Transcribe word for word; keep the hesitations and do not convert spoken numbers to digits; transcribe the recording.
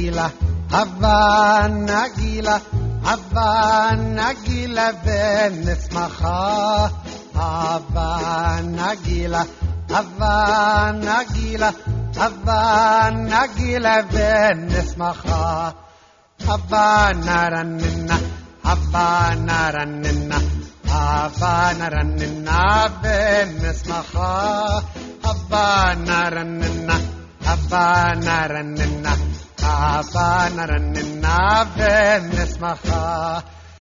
נגילה, הבה נגילה, הבה נגילה ונשמחה. הבה נגילה, הבה נגילה, הבה נגילה ונשמחה. הבה נרננה, הבה נרננה, הבה נרננה ונשמחה. הבה נרננה, הבה נרננה, הבה נרננה ונשמחה.